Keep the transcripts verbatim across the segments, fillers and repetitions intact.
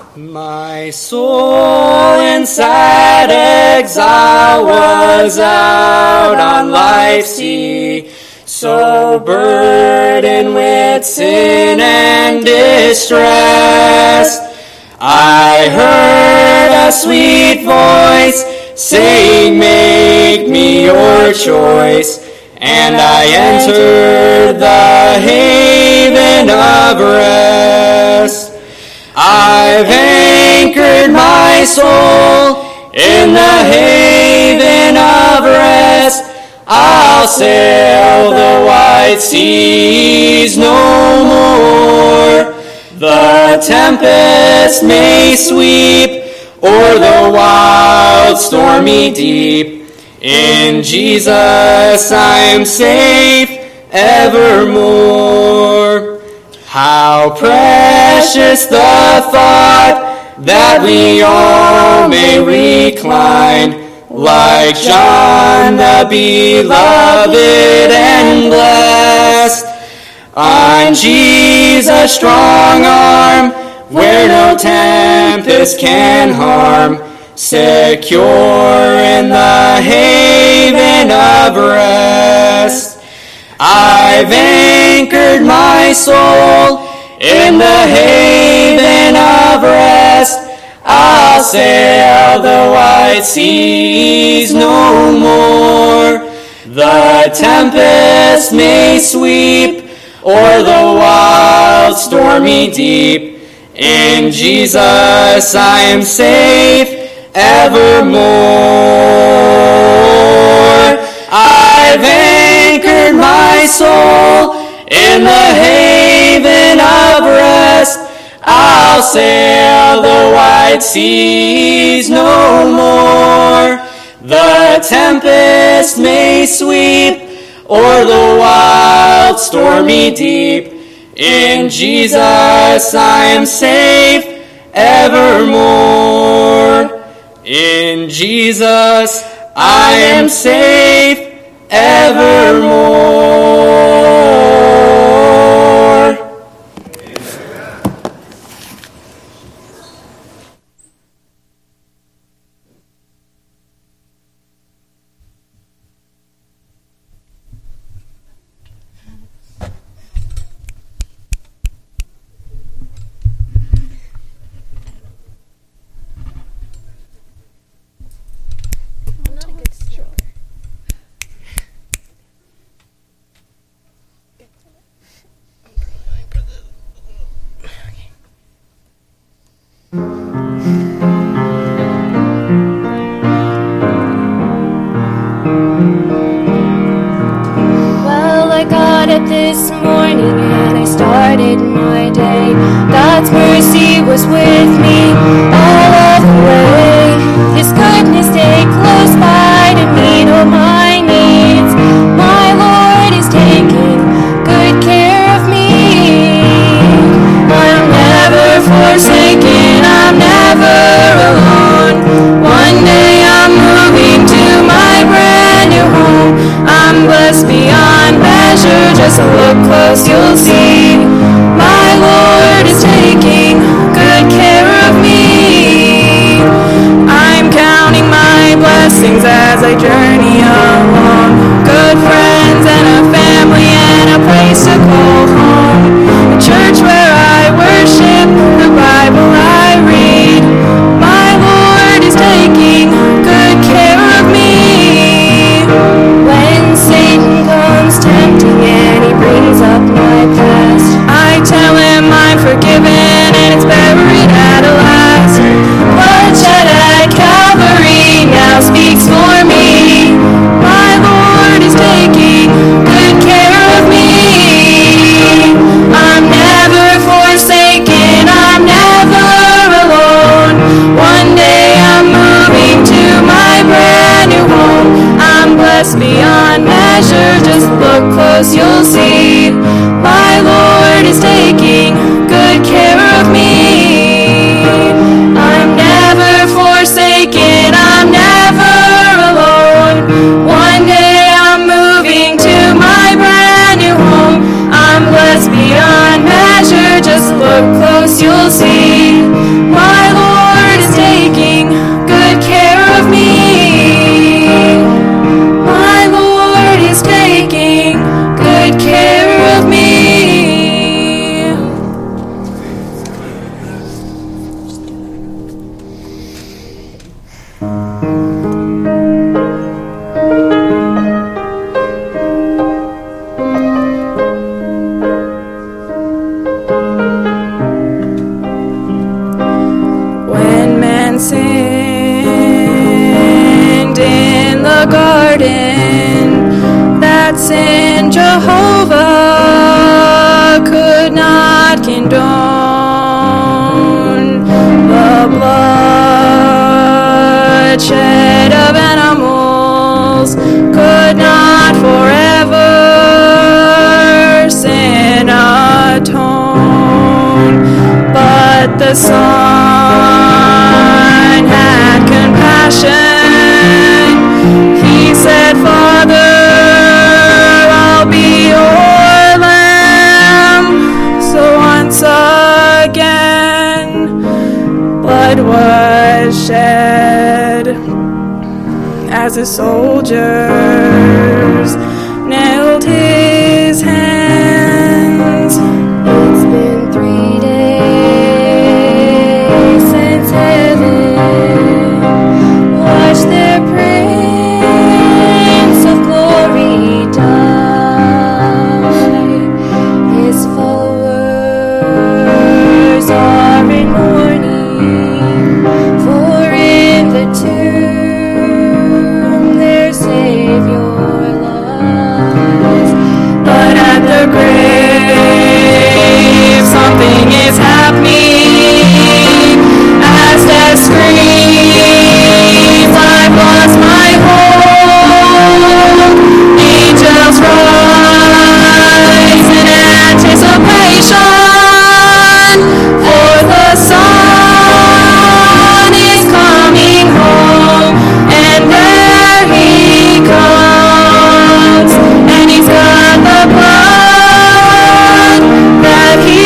My soul in sad exile was out on life's sea, so burdened with sin and distress. I heard a sweet voice saying, make me your choice, and I entered the haven of rest. I've anchored my soul in the haven of rest. I'll sail the wide seas no more. The tempest may sweep o'er the wild stormy deep. In Jesus I'm safe evermore. How precious the thought that we all may recline, like John the beloved and blessed, on Jesus' strong arm, where no tempest can harm, secure in the haven of rest. I've anchored my soul in the haven of rest. I'll sail the wide seas no more. The tempest may sweep o'er the wild stormy deep. In Jesus I am safe evermore. I've anchored my soul in the haven of rest. I'll sail the wide seas no more. The tempest may sweep o'er the wild stormy deep. In Jesus I am safe evermore. In Jesus I am safe evermore. This morning and I started my day. God's mercy was with me all of the way. His goodness stayed close by to meet all my needs. My Lord is taking good care of me. I'm never forsaken, I'm never alone. One day I'm moving to my brand new home. I'm blessed beyond measure, just look close, you'll see. My Lord is taking good care of me. I'm counting my blessings as I journey along. Good friends and a family and a place to call home. A church where I worship, the Bible I read. My Lord is taking good care of me. When Satan comes tempting and he brings up my past, I tell him I'm forgiven and it's buried at last. Blood shed at Calvary now speaks for me. My Lord is taking good care of me. I'm never forsaken, I'm never alone. One day I'm moving to my brand new home. I'm blessed beyond measure, just look close, you'll see. My Lord is taking good care of me. I'm never forsaken, I'm never alone. One day I'm moving to my brand new home. I'm blessed beyond measure, just look close, you'll see. My When man sinned in the garden, that sin Jehovah could not condone. The blood shed of animals could not forever sin atone, but the Son had compassion. He said, Father, I'll be your lamb. So once again, blood was shed as the soldiers nailed his hands. It's been three days since heaven watched their Prince of Glory die. His followers are in mourning, for in the tomb their Savior lies. But at the grave something is happening. As death screams, I've lost my hope. Angels rise in anticipation, for the Son is coming home, and there he comes, and he's got the blood that he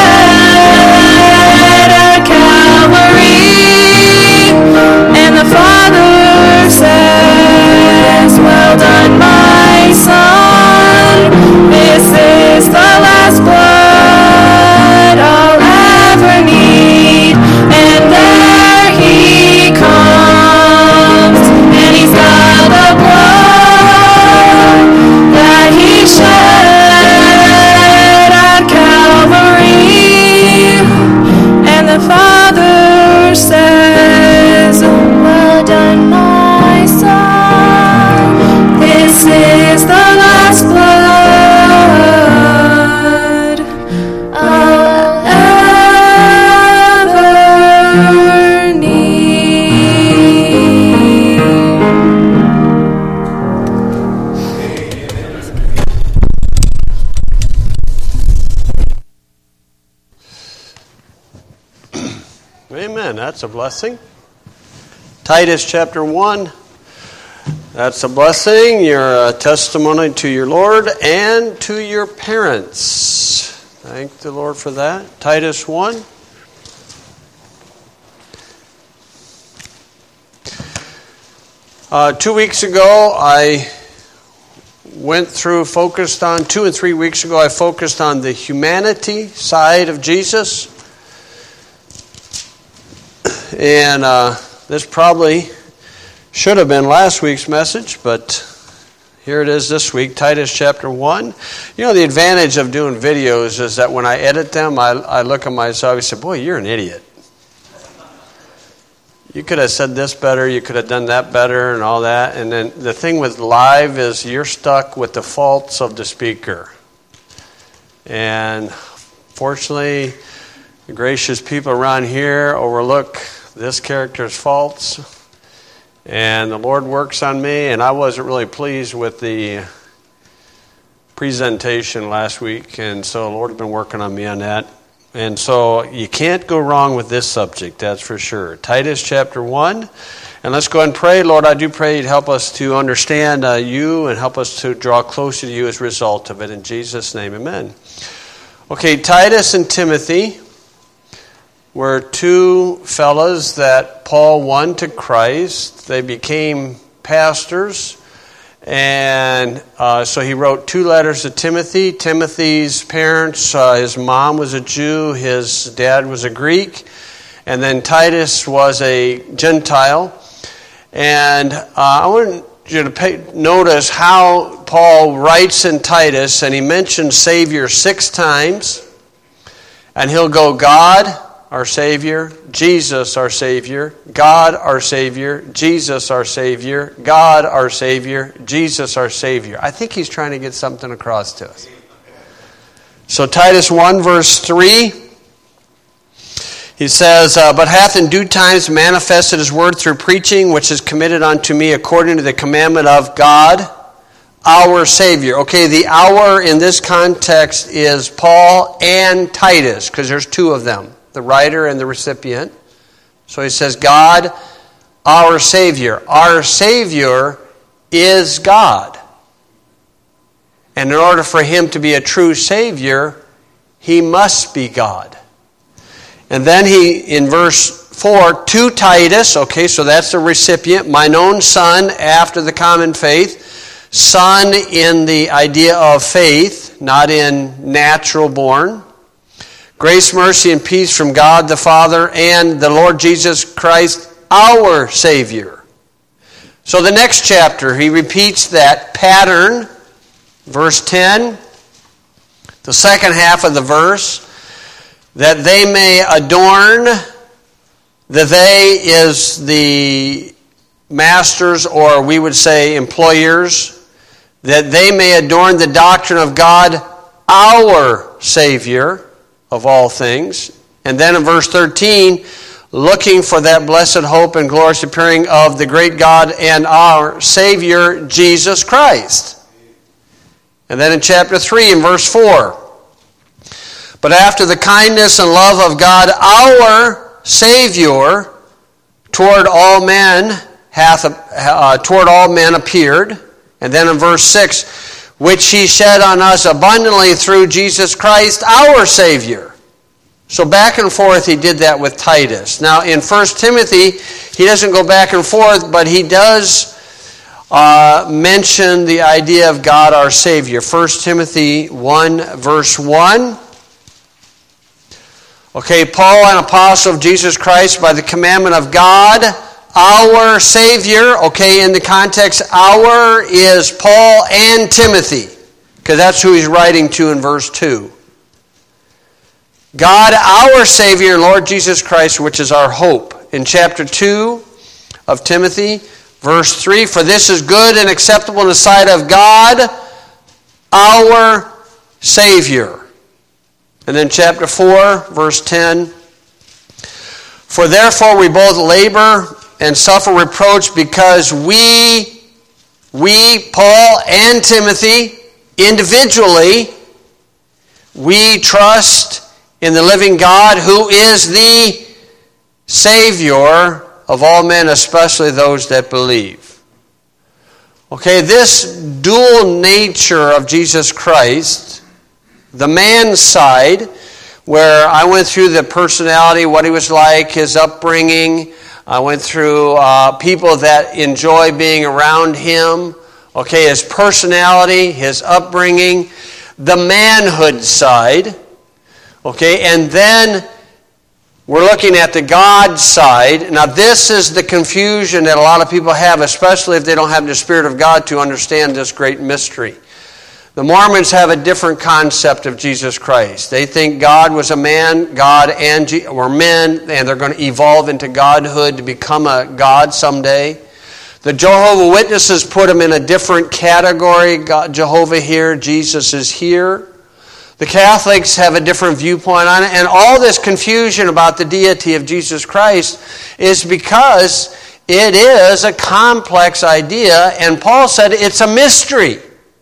shed at Calvary, and the Father says, well done, my Son, this is the last blood I'll ever need. And there he comes, and he's got the blood that he shed at Calvary, and the Father says, well done, my Son, this is the last blood I'll ever need. Amen. That's a blessing. Titus chapter one. That's a blessing. Your uh, testimony to your Lord and to your parents. Thank the Lord for that. Titus one. Uh, two weeks ago, I went through, focused on, two and three weeks ago, I focused on the humanity side of Jesus. And uh, this probably should have been last week's message, but here it is this week, Titus chapter one. You know, the advantage of doing videos is that when I edit them, I, I look at myself and say, boy, you're an idiot. You could have said this better, you could have done that better and all that. And then the thing with live is you're stuck with the faults of the speaker. And fortunately, the gracious people around here overlook this character's faults. And the Lord works on me, and I wasn't really pleased with the presentation last week, and so the Lord has been working on me on that. And so you can't go wrong with this subject, that's for sure. Titus chapter one. And let's go ahead and pray. Lord, I do pray you'd help us to understand uh, you and help us to draw closer to you as a result of it. In Jesus' name, amen. Okay, Titus and Timothy were two fellas that Paul won to Christ. They became pastors. And uh, so he wrote two letters to Timothy. Timothy's parents, uh, his mom was a Jew, his dad was a Greek, and then Titus was a Gentile. And uh, I want you to pay, notice how Paul writes in Titus, and he mentions Savior six times. And he'll go, God, our Savior, Jesus, our Savior, God, our Savior, Jesus, our Savior, God, our Savior, Jesus, our Savior. I think he's trying to get something across to us. So Titus one, verse three, he says, uh, But hath in due times manifested his word through preaching, which is committed unto me according to the commandment of God, our Savior. Okay, the our in this context is Paul and Titus, because there's two of them, the writer and the recipient. So he says, God, our Savior. Our Savior is God. And in order for him to be a true Savior, he must be God. And then he, in verse four, to Titus, okay, so that's the recipient, mine own son after the common faith. Son in the idea of faith, not in natural born. Grace, mercy, and peace from God the Father and the Lord Jesus Christ, our Savior. So the next chapter, he repeats that pattern, verse ten, the second half of the verse, that they may adorn, the they is the masters, or we would say employers, that they may adorn the doctrine of God, our Savior of all things. And then in verse thirteen, looking for that blessed hope and glorious appearing of the great God and our Savior, Jesus Christ. And then in chapter three, in verse four, but after the kindness and love of God, our Savior, toward all men hath uh, toward all men appeared. And then in verse six, which he shed on us abundantly through Jesus Christ, our Savior. So back and forth he did that with Titus. Now in First Timothy, he doesn't go back and forth, but he does uh, mention the idea of God our Savior. First Timothy one, verse one. Okay, Paul, an apostle of Jesus Christ, by the commandment of God, our Savior. Okay, in the context, our is Paul and Timothy, because that's who he's writing to in verse two. God, our Savior, and Lord Jesus Christ, which is our hope. In chapter two of Timothy, verse three, for this is good and acceptable in the sight of God, our Savior. And then chapter four, verse ten, for therefore we both labor and suffer reproach because we, we, Paul and Timothy, individually, we trust in the living God who is the Savior of all men, especially those that believe. Okay, this dual nature of Jesus Christ, the man's side, where I went through the personality, what he was like, his upbringing. I went through uh, people that enjoy being around him. Okay, his personality, his upbringing, the manhood side. Okay, and then we're looking at the God side. Now this is the confusion that a lot of people have, especially if they don't have the Spirit of God to understand this great mystery. The Mormons have a different concept of Jesus Christ. They think God was a man, God and G- were men, and they're going to evolve into godhood to become a God someday. The Jehovah's Witnesses put him in a different category. God, Jehovah here, Jesus is here. The Catholics have a different viewpoint on it. And all this confusion about the deity of Jesus Christ is because it is a complex idea, and Paul said it's a mystery.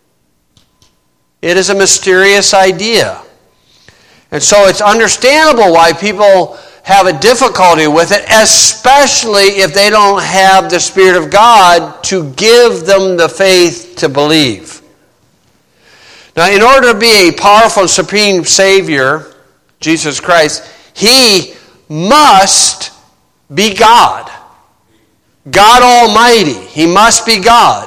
It is a mysterious idea. And so it's understandable why people have a difficulty with it, especially if they don't have the Spirit of God to give them the faith to believe. Now, in order to be a powerful and supreme Savior, Jesus Christ, He must be God. God Almighty. He must be God.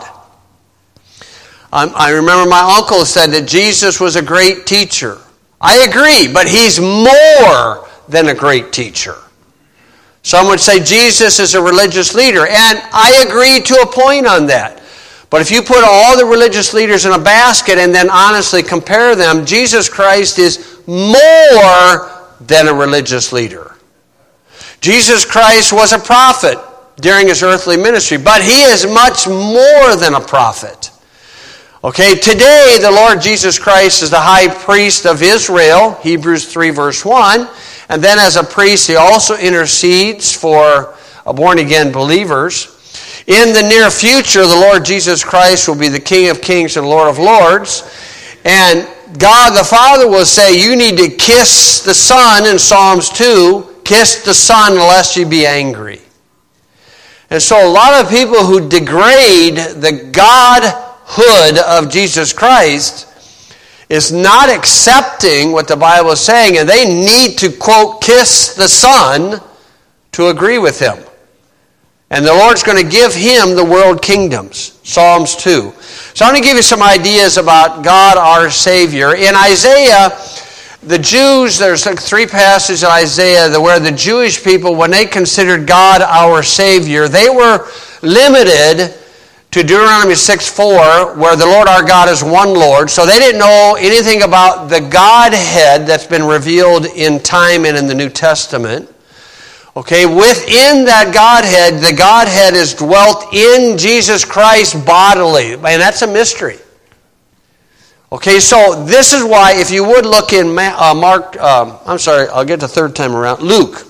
I remember my uncle said that Jesus was a great teacher. I agree, but He's more than a great teacher. Some would say Jesus is a religious leader, and I agree to a point on that. But if you put all the religious leaders in a basket and then honestly compare them, Jesus Christ is more than a religious leader. Jesus Christ was a prophet during his earthly ministry, but he is much more than a prophet. Okay, today the Lord Jesus Christ is the high priest of Israel, Hebrews three verse one, and then as a priest he also intercedes for born-again believers. In the near future, the Lord Jesus Christ will be the King of Kings and Lord of Lords. And God the Father will say, you need to kiss the Son in Psalms two. Kiss the Son lest you be angry. And so a lot of people who degrade the Godhood of Jesus Christ is not accepting what the Bible is saying. And they need to, quote, kiss the Son to agree with him. And the Lord's going to give him the world kingdoms. Psalms two. So I'm going to give you some ideas about God our Savior. In Isaiah, the Jews, there's like three passages in Isaiah where the Jewish people, when they considered God our Savior, they were limited to Deuteronomy six four, where the Lord our God is one Lord. So they didn't know anything about the Godhead that's been revealed in time and in the New Testament. Okay, within that Godhead, the Godhead is dwelt in Jesus Christ bodily. And that's a mystery. Okay, so this is why, if you would look in uh, Mark, um, I'm sorry, I'll get the third time around, Luke.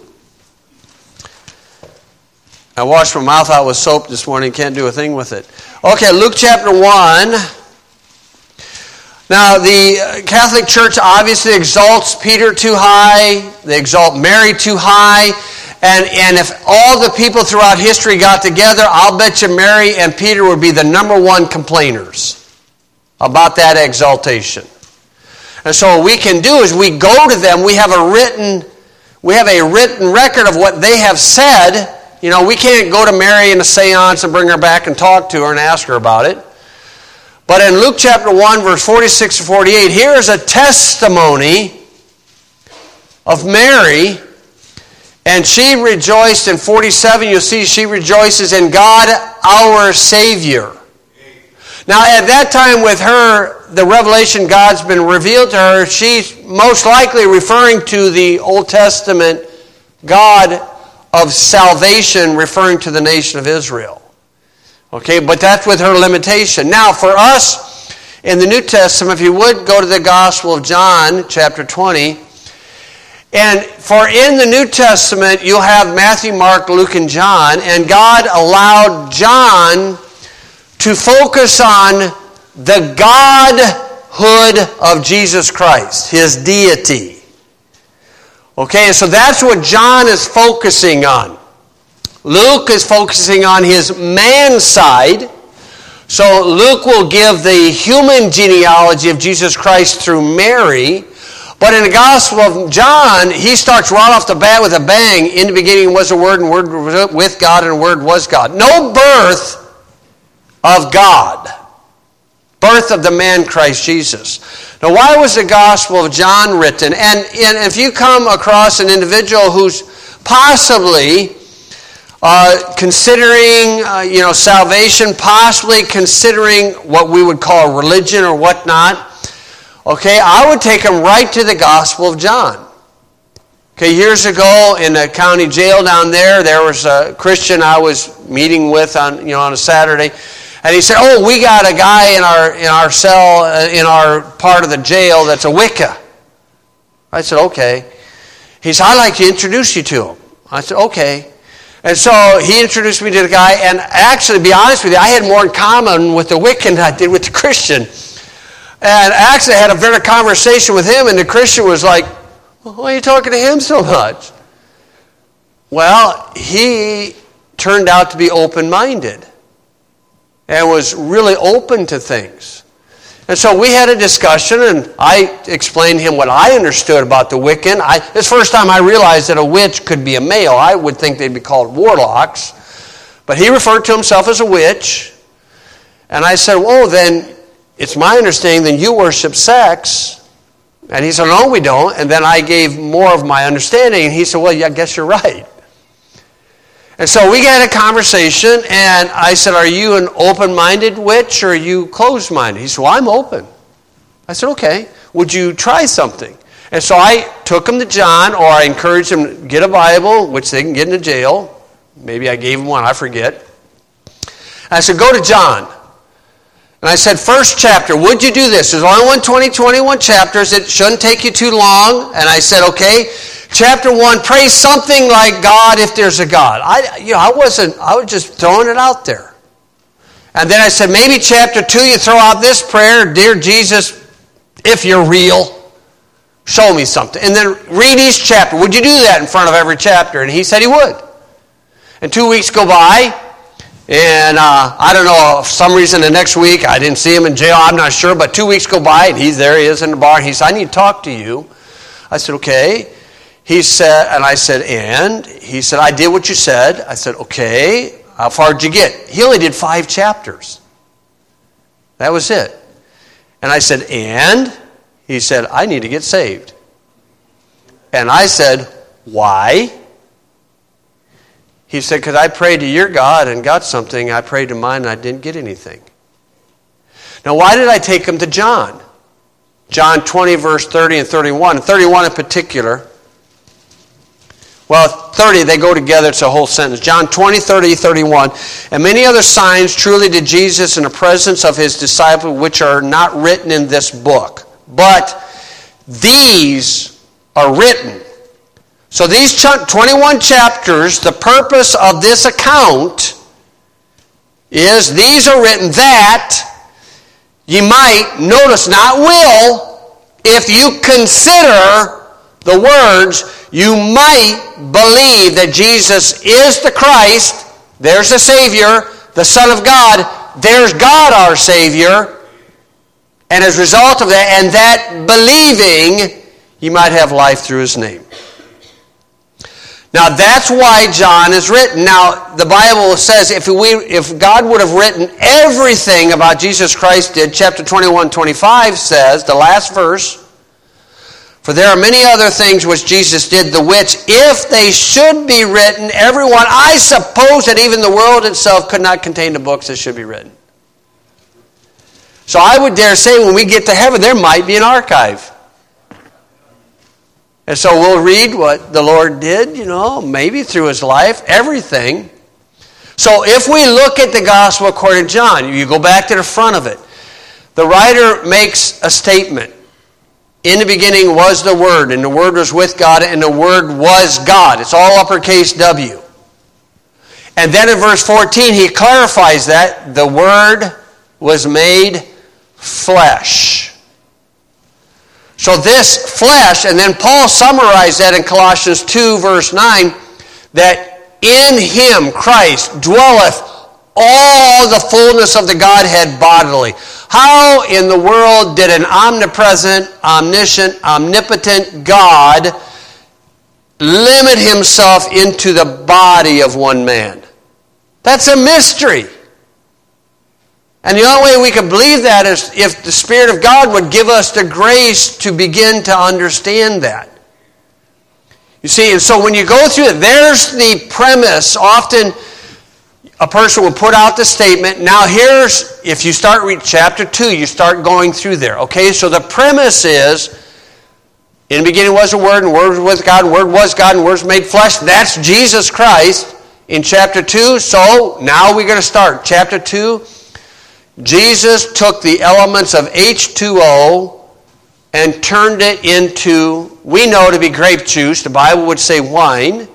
I washed my mouth out with soap this morning, can't do a thing with it. Okay, Luke chapter one. Now, the Catholic Church obviously exalts Peter too high, they exalt Mary too high. And, and if all the people throughout history got together, I'll bet you Mary and Peter would be the number one complainers about that exaltation. And so what we can do is we go to them, we have a written, we have a written record of what they have said. You know, we can't go to Mary in a seance and bring her back and talk to her and ask her about it. But in Luke chapter one, verse forty-six to forty-eight, here is a testimony of Mary. And she rejoiced in forty-seven, you'll see she rejoices in God our Savior. Now at that time with her, the revelation God's been revealed to her, she's most likely referring to the Old Testament God of salvation, referring to the nation of Israel. Okay, but that's with her limitation. Now for us, in the New Testament, if you would go to the Gospel of John, chapter twenty, and for in the New Testament, you'll have Matthew, Mark, Luke, and John, and God allowed John to focus on the Godhood of Jesus Christ, his deity. Okay, so that's what John is focusing on. Luke is focusing on his man side. So Luke will give the human genealogy of Jesus Christ through Mary. But in the Gospel of John, he starts right off the bat with a bang. In the beginning was the Word, and the Word was with God, and the Word was God. No birth of God. Birth of the man Christ Jesus. Now, why was the Gospel of John written? And, and if you come across an individual who's possibly uh, considering, uh, you know, salvation, possibly considering what we would call religion or whatnot, okay, I would take them right to the Gospel of John. Okay, years ago in the county jail down there, there was a Christian I was meeting with on, you know, on a Saturday, and he said, "Oh, we got a guy in our in our cell uh, in our part of the jail that's a Wicca." I said, "Okay." He said, "I'd like to introduce you to him." I said, "Okay." And so he introduced me to the guy, and actually, to be honest with you, I had more in common with the Wiccan than I did with the Christian. And actually, I had a very conversation with him, and the Christian was like, well, "Why are you talking to him so much?" Well, he turned out to be open-minded and was really open to things. And so we had a discussion, and I explained to him what I understood about the Wiccan. I, it's the first time I realized that a witch could be a male. I would think they'd be called warlocks. But he referred to himself as a witch. And I said, "Oh, then it's my understanding that you worship sex." And he said, "No, we don't." And then I gave more of my understanding, and he said, "Well, yeah, I guess you're right." And so we had a conversation, and I said, are you an open-minded witch or are you closed-minded? He said, well, I'm open. I said, okay. Would you try something? And so I took him to John, or I encouraged him to get a Bible, which they can get into jail. Maybe I gave him one, I forget. I said, go to John. And I said, first chapter, would you do this? There's only one twenty, twenty-one chapters. It shouldn't take you too long. And I said, okay. Chapter one, pray something like God if there's a God. I, you know, I wasn't, I was just throwing it out there. And then I said, maybe chapter two, you throw out this prayer, dear Jesus, if you're real, show me something. And then read each chapter. Would you do that in front of every chapter? And he said he would. And two weeks go by, and uh, I don't know, for some reason the next week, I didn't see him in jail, I'm not sure, but two weeks go by, and he's there, he is in the bar, and he said, I need to talk to you. I said, okay. He said, and I said, and? He said, I did what you said. I said, okay. How far did you get? He only did five chapters. That was it. And I said, and? He said, I need to get saved. And I said, why? He said, because I prayed to your God and got something. I prayed to mine and I didn't get anything. Now, why did I take him to John? John twenty, verse thirty and thirty-one. thirty-one in particular. Well, thirty, they go together. It's a whole sentence. John twenty, thirty, thirty-one. And many other signs truly did Jesus in the presence of his disciples, which are not written in this book. But these are written. So these twenty-one chapters, the purpose of this account is these are written that ye might, notice not will, if you consider the words, you might believe that Jesus is the Christ, there's the Savior, the Son of God, there's God our Savior, and as a result of that, and that believing, you might have life through his name. Now that's why John is written. Now the Bible says if we if God would have written everything about Jesus Christ did, chapter twenty-one, twenty-five says, the last verse, for there are many other things which Jesus did, the which, if they should be written, everyone, I suppose that even the world itself could not contain the books that should be written. So I would dare say when we get to heaven, there might be an archive. And so we'll read what the Lord did, you know, maybe through his life, everything. So if we look at the gospel according to John, you go back to the front of it. The writer makes a statement. In the beginning was the Word, and the Word was with God, and the Word was God. It's all uppercase W. And then in verse fourteen, he clarifies that the Word was made flesh. So this flesh, and then Paul summarized that in Colossians two, verse nine, that in him, Christ, dwelleth all the fullness of the Godhead bodily. How in the world did an omnipresent, omniscient, omnipotent God limit himself into the body of one man? That's a mystery. And the only way we can believe that is if the Spirit of God would give us the grace to begin to understand that. You see, and so when you go through it, there's the premise. Often a person will put out the statement. Now here's, if you start reading chapter two, you start going through there. Okay, so the premise is, in the beginning was the Word, and the Word was with God, and the Word was God, and the Word was made flesh. That's Jesus Christ in chapter two. So now we're going to start. Chapter two, Jesus took the elements of H two O and turned it into, we know to be grape juice. The Bible would say wine.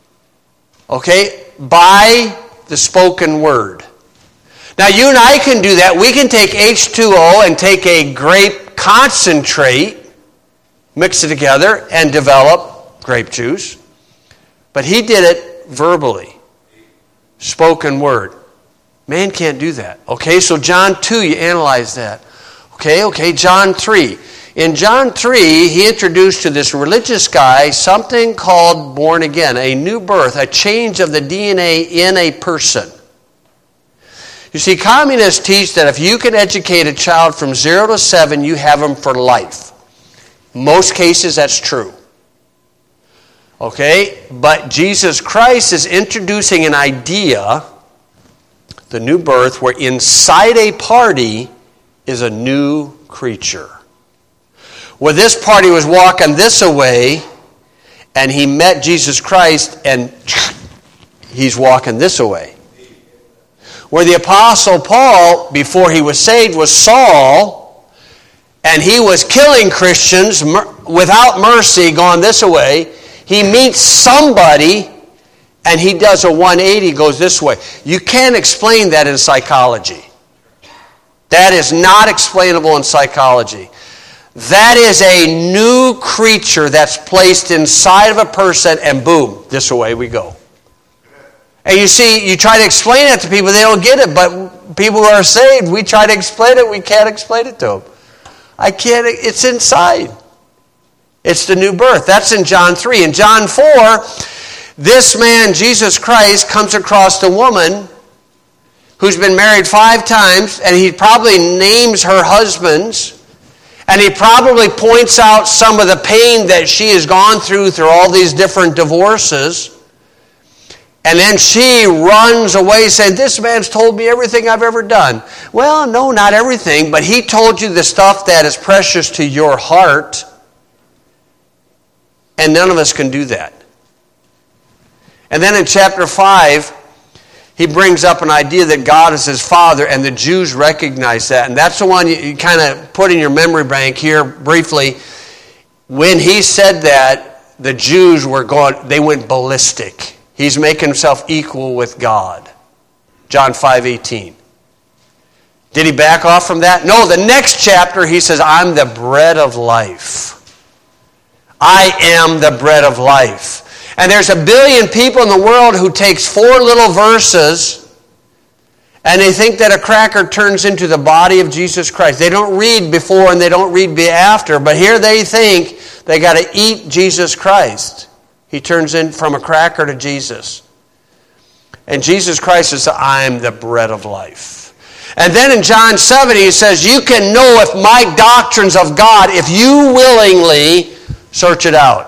Okay, by the spoken word. Now you and I can do that. We can take H two O and take a grape concentrate, mix it together, and develop grape juice. But he did it verbally. Spoken word. Man can't do that. Okay, so John two, you analyze that. Okay, okay, John three. In John three, he introduced to this religious guy something called born again, a new birth, a change of the D N A in a person. You see, communists teach that if you can educate a child from zero to seven, you have them for life. Most cases, that's true. Okay? But Jesus Christ is introducing an idea, the new birth, where inside a party is a new creature. Where this party was walking this way, and he met Jesus Christ, and he's walking this way. Where the Apostle Paul, before he was saved, was Saul, and he was killing Christians without mercy, going this way. He meets somebody, and he does a one eighty, goes this way. You can't explain that in psychology. That is not explainable in psychology. That is a new creature that's placed inside of a person, and boom, this way we go. And you see, you try to explain it to people, they don't get it, but people who are saved, we try to explain it, we can't explain it to them. I can't, it's inside. It's the new birth. That's in John three. In John four, this man, Jesus Christ, comes across a woman who's been married five times, and he probably names her husbands, and he probably points out some of the pain that she has gone through through all these different divorces. And then she runs away saying, this man's told me everything I've ever done. Well, no, not everything, but he told you the stuff that is precious to your heart. And none of us can do that. And then in chapter five, he brings up an idea that God is his Father, and the Jews recognize that. And that's the one you, you kind of put in your memory bank here briefly. When he said that, the Jews were going, they went ballistic. He's making himself equal with God. John five eighteen. Did he back off from that? No, the next chapter he says, I'm the bread of life. I am the bread of life. And there's a billion people in the world who takes four little verses and they think that a cracker turns into the body of Jesus Christ. They don't read before and they don't read after, but here they think they got to eat Jesus Christ. He turns in from a cracker to Jesus. And Jesus Christ says, I am the bread of life. And then in John seven he says, you can know if my doctrines of God, if you willingly search it out.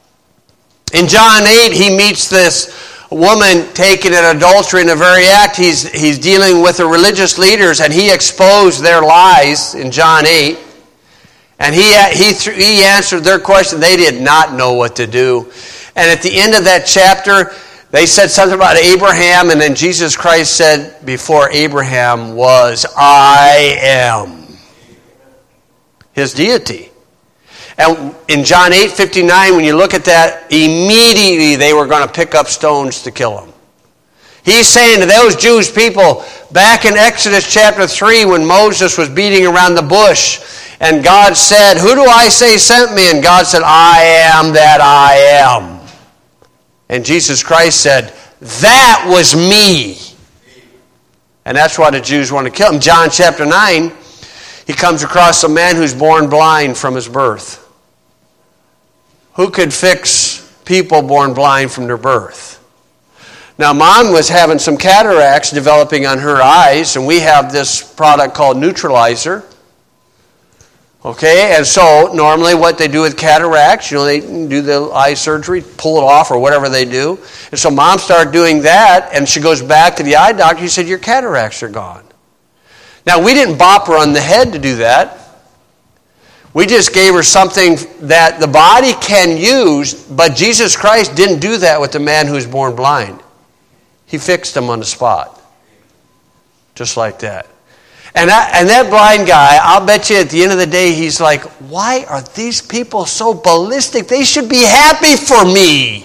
In John eight, he meets this woman taken in adultery in the very act. He's, he's dealing with the religious leaders, and he exposed their lies in John eight. And he, he, he answered their question. They did not know what to do. And at the end of that chapter, they said something about Abraham, and then Jesus Christ said, before Abraham was, I am. His deity. And in John eight fifty-nine, when you look at that, immediately they were going to pick up stones to kill him. He's saying to those Jewish people, back in Exodus chapter three, when Moses was beating around the bush, and God said, who do I say sent me? And God said, I am that I am. And Jesus Christ said, that was me. And that's why the Jews want to kill him. John chapter nine, he comes across a man who's born blind from his birth. Who could fix people born blind from their birth? Now, Mom was having some cataracts developing on her eyes, and we have this product called Neutralizer. Okay, and so normally what they do with cataracts, you know, they do the eye surgery, pull it off or whatever they do. And so Mom started doing that, and she goes back to the eye doctor. He said, your cataracts are gone. Now, we didn't bop her on the head to do that. We just gave her something that the body can use, but Jesus Christ didn't do that with the man who was born blind. He fixed him on the spot. Just like that. And that, and that blind guy, I'll bet you at the end of the day, he's like, why are these people so ballistic? They should be happy for me.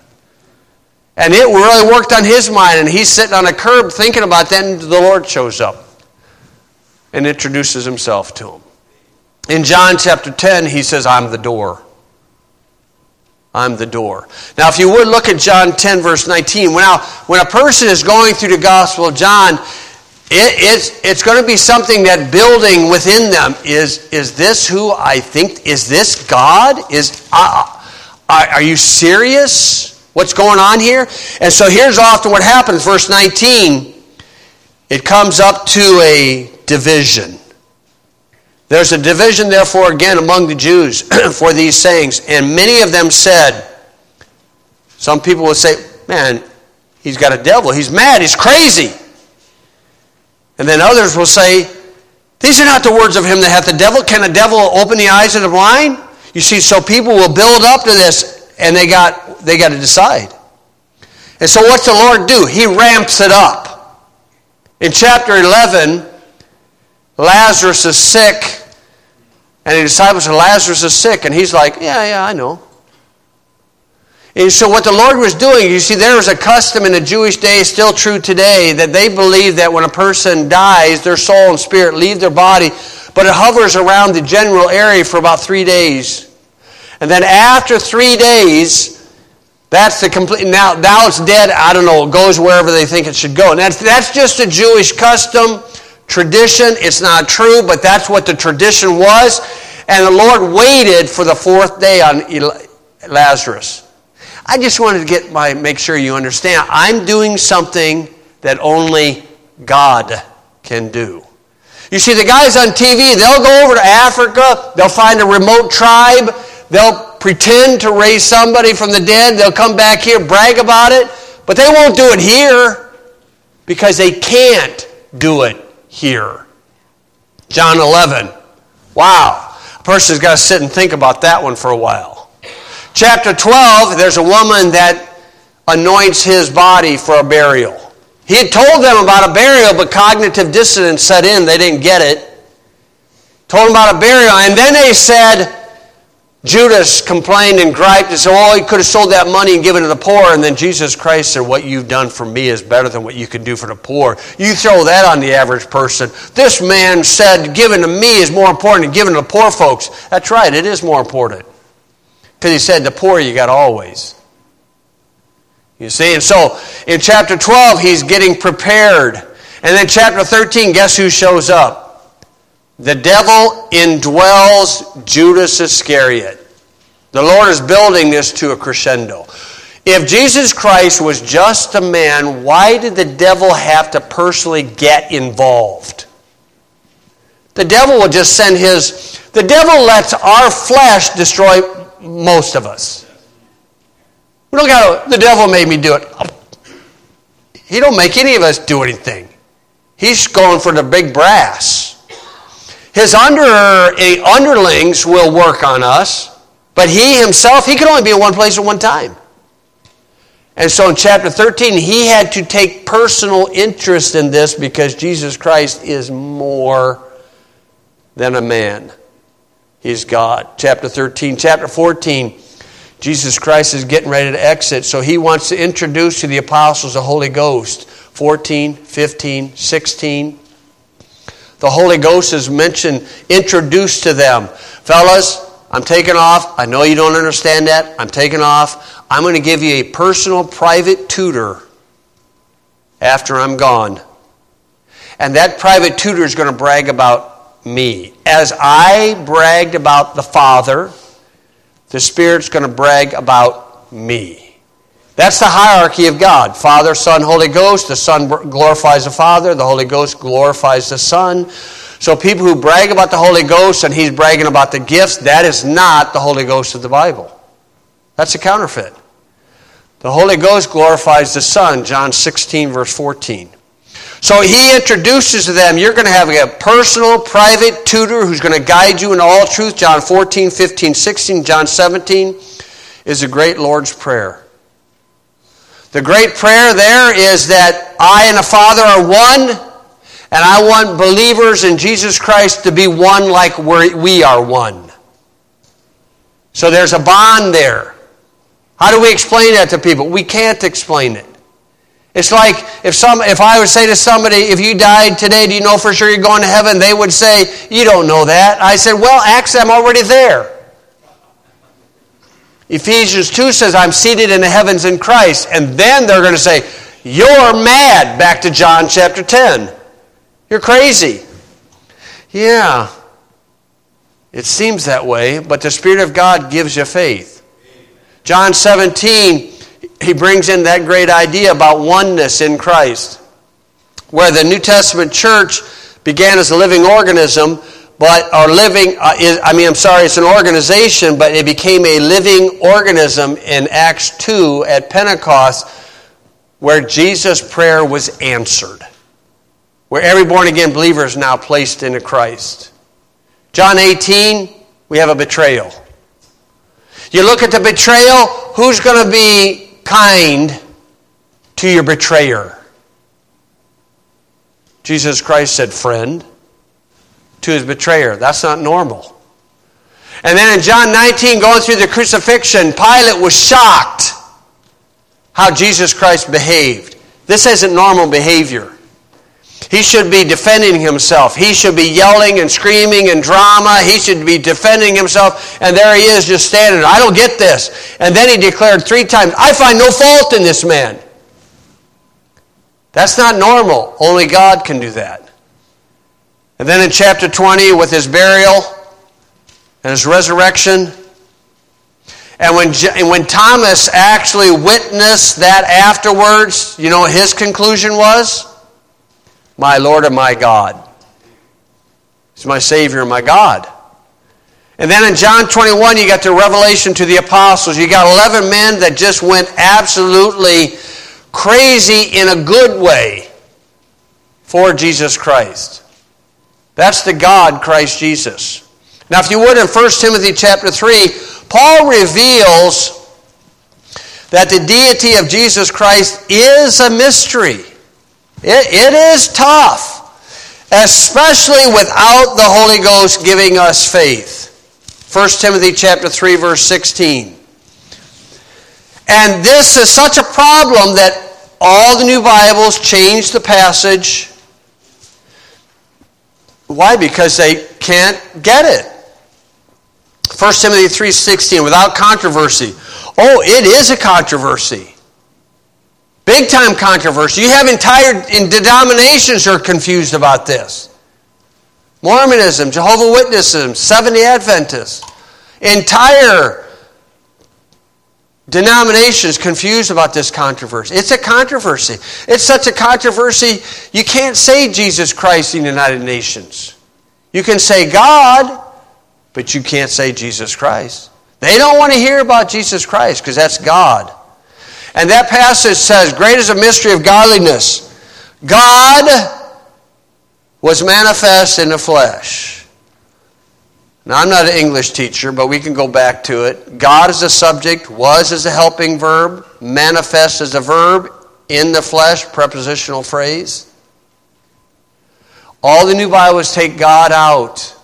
And it really worked on his mind, and he's sitting on a curb thinking about that, and the Lord shows up and introduces himself to him. In John chapter ten, he says, I'm the door. I'm the door. Now, if you would look at John ten, verse nineteen. When, now, when a person is going through the Gospel of John, it, it's, it's going to be something that building within them is, is this who I think, is this God? Is uh, are, are you serious? What's going on here? And so here's often what happens. Verse nineteen, it comes up to a division. There's a division, therefore, again, among the Jews for these sayings. And many of them said, Some people will say, man, he's got a devil. He's mad. He's crazy. And then others will say, these are not the words of him that hath the devil. Can a devil open the eyes of the blind? You see, so people will build up to this, and they got they got to decide. And so what's the Lord do? He ramps it up. In chapter eleven, Lazarus is sick, and the disciples say, Lazarus is sick, and he's like, yeah, yeah, I know. And so what the Lord was doing, you see, there was a custom in the Jewish day, still true today, that they believe that when a person dies, their soul and spirit leave their body, but it hovers around the general area for about three days. And then after three days, that's the complete, now, now it's dead, I don't know, it goes wherever they think it should go. And that's, that's just a Jewish custom, tradition. It's not true, but that's what the tradition was. And the Lord waited for the fourth day on Lazarus. I just wanted to get my make sure you understand. I'm doing something that only God can do. You see, the guys on T V, they'll go over to Africa, they'll find a remote tribe, they'll pretend to raise somebody from the dead, they'll come back here, brag about it, but they won't do it here because they can't do it here. John eleven. Wow. A person's got to sit and think about that one for a while. Chapter twelve, there's a woman that anoints his body for a burial. He had told them about a burial, but cognitive dissonance set in. They didn't get it. Told them about a burial, and then they said, Judas complained and griped and said, oh, he could have sold that money and given it to the poor. And then Jesus Christ said, what you've done for me is better than what you can do for the poor. You throw that on the average person. This man said, giving to me is more important than giving to the poor folks. That's right, it is more important. Because he said, the poor you got always. You see, and so in chapter twelve, he's getting prepared. And then chapter thirteen, guess who shows up? The devil indwells Judas Iscariot. The Lord is building this to a crescendo. If Jesus Christ was just a man, why did the devil have to personally get involved? The devil will just send his... The devil lets our flesh destroy most of us. We don't got to, the devil made me do it. He don't make any of us do anything. He's going for the big brass. His under, underlings will work on us, but he himself, he can only be in one place at one time. And so in chapter thirteen, he had to take personal interest in this because Jesus Christ is more than a man. He's God. Chapter thirteen. Chapter fourteen, Jesus Christ is getting ready to exit, so he wants to introduce to the apostles the Holy Ghost. fourteen, fifteen, sixteen. The Holy Ghost is mentioned, introduced to them. Fellas, I'm taking off. I know you don't understand that. I'm taking off. I'm going to give you a personal, private tutor after I'm gone. And that private tutor is going to brag about me. As I bragged about the Father, the Spirit's going to brag about me. That's the hierarchy of God. Father, Son, Holy Ghost. The Son glorifies the Father. The Holy Ghost glorifies the Son. So people who brag about the Holy Ghost and he's bragging about the gifts, that is not the Holy Ghost of the Bible. That's a counterfeit. The Holy Ghost glorifies the Son, John sixteen, verse fourteen. So he introduces to them, you're going to have a personal, private tutor who's going to guide you in all truth. John fourteen, fifteen, sixteen, John seventeen is the great Lord's Prayer. The great prayer there is that I and the Father are one, and I want believers in Jesus Christ to be one like we are one. So there's a bond there. How do we explain that to people? We can't explain it. It's like if some, if I would say to somebody, if you died today, do you know for sure you're going to heaven? They would say, you don't know that. I said, well, actually, I'm already there. Ephesians two says, I'm seated in the heavens in Christ. And then they're going to say, you're mad. Back to John chapter ten. You're crazy. Yeah. It seems that way, but the Spirit of God gives you faith. John seventeen, he brings in that great idea about oneness in Christ. Where the New Testament church began as a living organism, but or living, uh, is, I mean, I'm sorry, it's an organization, but it became a living organism in Acts two at Pentecost, where Jesus' prayer was answered, where every born-again believer is now placed into Christ. John eighteen, we have a betrayal. You look at the betrayal, who's going to be kind to your betrayer? Jesus Christ said, friend, to his betrayer. That's not normal. And then in John nineteen, going through the crucifixion, Pilate was shocked how Jesus Christ behaved. This isn't normal behavior. He should be defending himself. He should be yelling and screaming and drama. He should be defending himself. And there he is just standing there. I don't get this. And then he declared three times, I find no fault in this man. That's not normal. Only God can do that. And then in chapter twenty, with his burial and his resurrection, and when, and when Thomas actually witnessed that afterwards, you know what his conclusion was? My Lord and my God. He's my Savior and my God. And then in John twenty-one, you got the revelation to the apostles. You got eleven men that just went absolutely crazy in a good way for Jesus Christ. That's the God, Christ Jesus. Now, if you would, in First Timothy chapter three, Paul reveals that the deity of Jesus Christ is a mystery. It, it is tough, especially without the Holy Ghost giving us faith. First Timothy chapter three, verse sixteen. And this is such a problem that all the new Bibles change the passage. Why? Because they can't get it. First Timothy three sixteen, without controversy. Oh, it is a controversy. Big time controversy. You have entire in denominations are confused about this. Mormonism, Jehovah's Witnesses, Seventh-day Adventists. Entire denominations confused about this controversy. It's a controversy. It's such a controversy, you can't say Jesus Christ in the United Nations. You can say God, but you can't say Jesus Christ. They don't want to hear about Jesus Christ because that's God. And that passage says, great is a mystery of godliness. God was manifest in the flesh. Now, I'm not an English teacher, but we can go back to it. God is a subject, was is a helping verb, manifest is a verb, in the flesh, prepositional phrase. All the new Bibles take God out,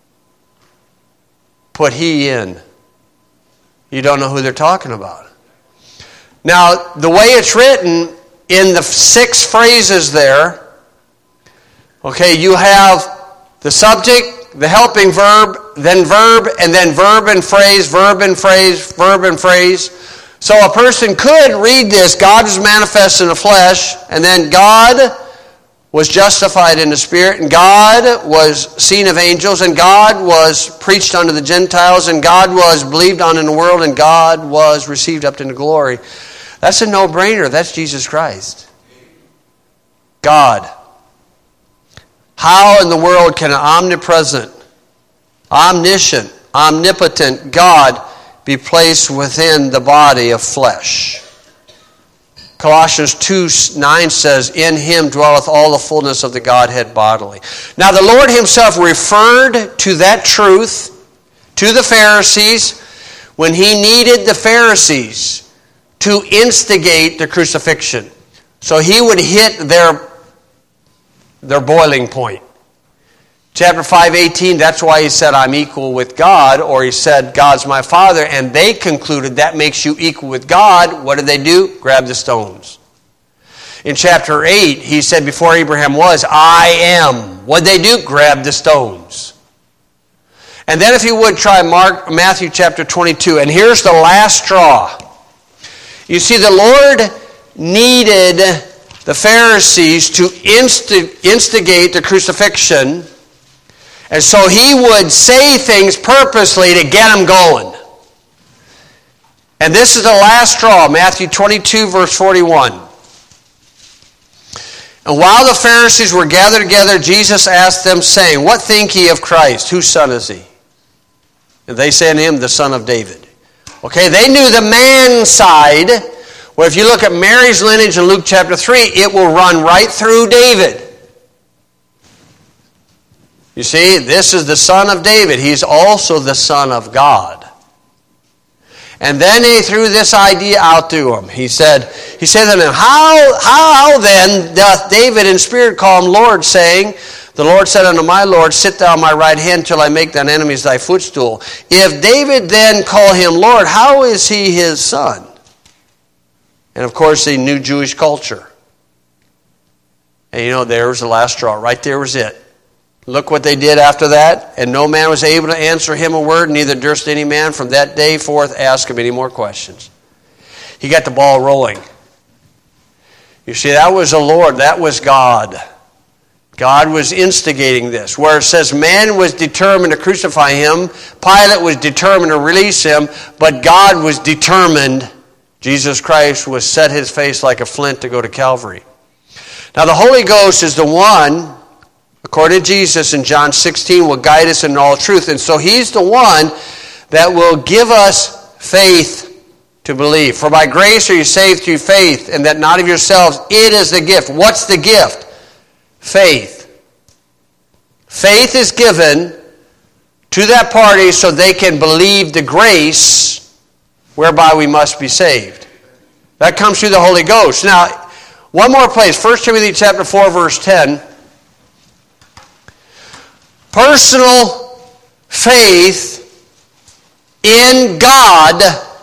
put He in. You don't know who they're talking about. Now, the way it's written, in the six phrases there, okay, you have the subject, the helping verb, then verb, and then verb and phrase, verb and phrase, verb and phrase. So a person could read this, God was manifest in the flesh, and then God was justified in the Spirit, and God was seen of angels, and God was preached unto the Gentiles, and God was believed on in the world, and God was received up into glory. That's a no-brainer. That's Jesus Christ. God. How in the world can an omnipresent, omniscient, omnipotent God be placed within the body of flesh? Colossians two nine says, in Him dwelleth all the fullness of the Godhead bodily. Now the Lord Himself referred to that truth to the Pharisees when He needed the Pharisees to instigate the crucifixion. So He would hit their, their boiling point. Chapter five eighteen, that's why He said, I'm equal with God, or He said, God's my Father, and they concluded that makes you equal with God. What did they do? Grab the stones. In chapter eight, He said, before Abraham was, I am. What did they do? Grab the stones. And then if you would, try Mark, Matthew chapter twenty-two, and here's the last straw. You see, the Lord needed the Pharisees to insti- instigate the crucifixion, and so He would say things purposely to get them going. And this is the last straw, Matthew twenty-two, verse forty-one. And while the Pharisees were gathered together, Jesus asked them, saying, What think ye of Christ? Whose son is he? And they said to him, the son of David. Okay, they knew the man side. Well, if you look at Mary's lineage in Luke chapter three, it will run right through David. You see, this is the son of David. He's also the son of God. And then they threw this idea out to him. He said, he said to them, how, how then doth David in spirit call him Lord, saying, The Lord said unto my Lord, Sit thou on my right hand till I make thine enemies thy footstool. If David then call him Lord, how is he his son? And of course, they knew Jewish culture. And you know, there was the last straw. Right there was it. Look what they did after that. And no man was able to answer him a word, neither durst any man from that day forth ask him any more questions. He got the ball rolling. You see, that was the Lord. That was God. God was instigating this. Where it says man was determined to crucify him, Pilate was determined to release him, but God was determined. Jesus Christ was set his face like a flint to go to Calvary. Now the Holy Ghost is the one, according to Jesus in John sixteen, will guide us in all truth. And so he's the one that will give us faith to believe. For by grace are you saved through faith, and that not of yourselves. It is the gift. What's the gift? Faith. Faith is given to that party so they can believe the grace whereby we must be saved. That comes through the Holy Ghost. Now, one more place. First Timothy chapter four, verse ten. Personal faith in God,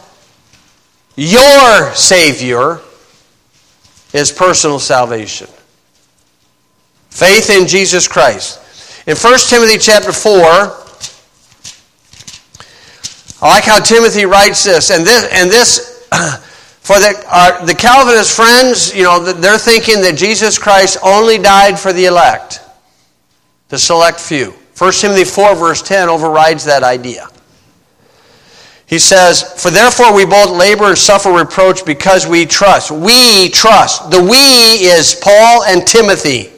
your Savior, is personal salvation. Faith in Jesus Christ. In First Timothy chapter four, I like how Timothy writes this. And this, and this for the, uh, the Calvinist friends, you know, they're thinking that Jesus Christ only died for the elect, the select few. First Timothy four, verse ten overrides that idea. He says, For therefore we both labor and suffer reproach because we trust. We trust. The we is Paul and Timothy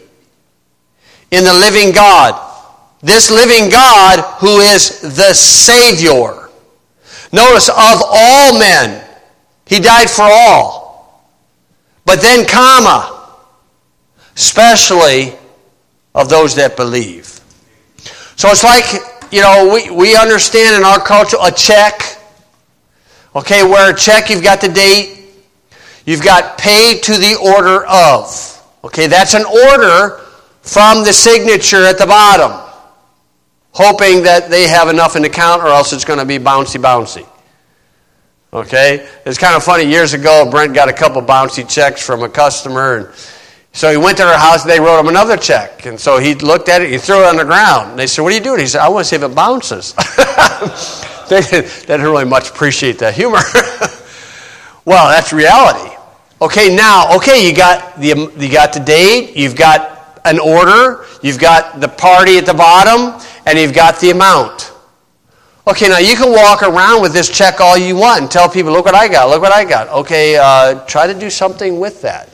in the living God. This living God who is the Savior. Notice, of all men, he died for all. But then, comma, especially of those that believe. So it's like, you know, we, we understand in our culture a check. Okay, where a check, you've got the date. You've got paid to the order of. Okay, that's an order from the signature at the bottom, hoping that they have enough in the account or else it's going to be bouncy bouncy. Okay? It's kind of funny. Years ago, Brent got a couple bouncy checks from a customer, and so he went to her house and they wrote him another check. And so he looked at it, he threw it on the ground. And they said, What are you doing? He said, I want to see if it bounces. They didn't really much appreciate that humor. Well, that's reality. Okay, now, okay, you got the you got the date, you've got an order, you've got the party at the bottom, and you've got the amount. Okay, now you can walk around with this check all you want and tell people, look what I got, look what I got. Okay, uh, try to do something with that.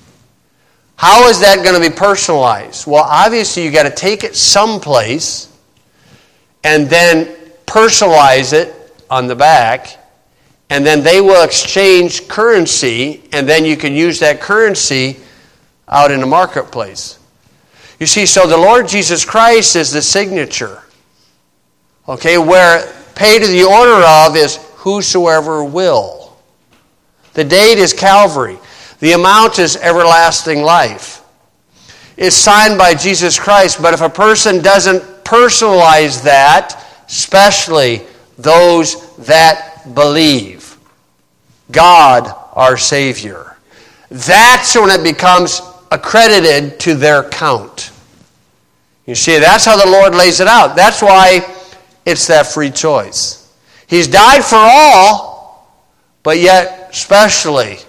How is that going to be personalized? Well, obviously you got to take it someplace and then personalize it on the back, and then they will exchange currency, and then you can use that currency out in the marketplace. You see, so the Lord Jesus Christ is the signature. Okay, where paid to the order of is whosoever will. The date is Calvary. The amount is everlasting life. It's signed by Jesus Christ, but if a person doesn't personalize that, especially those that believe, God, our Savior, that's when it becomes accredited to their count. You see, that's how the Lord lays it out. That's why it's that free choice. He's died for all, but yet especially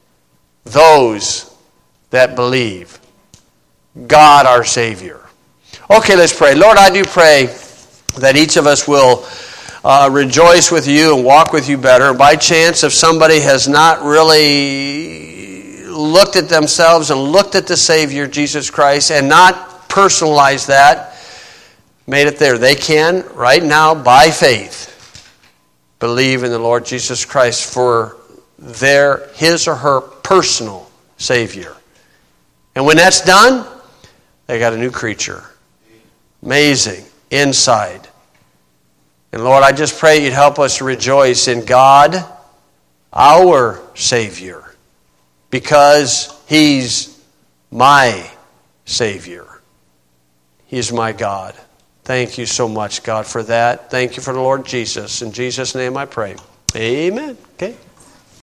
those that believe. God our Savior. Okay, let's pray. Lord, I do pray that each of us will uh, rejoice with you and walk with you better. By chance, if somebody has not really looked at themselves and looked at the Savior, Jesus Christ, and not personalized that, made it there. They can, right now, by faith, believe in the Lord Jesus Christ for their, his or her personal Savior. And when that's done, they got a new creature. Amazing. Inside. And Lord, I just pray you'd help us to rejoice in God, our Savior, because he's my Savior. He's my God. Thank you so much, God, for that. Thank you for the Lord Jesus. In Jesus' name I pray. Amen. Okay.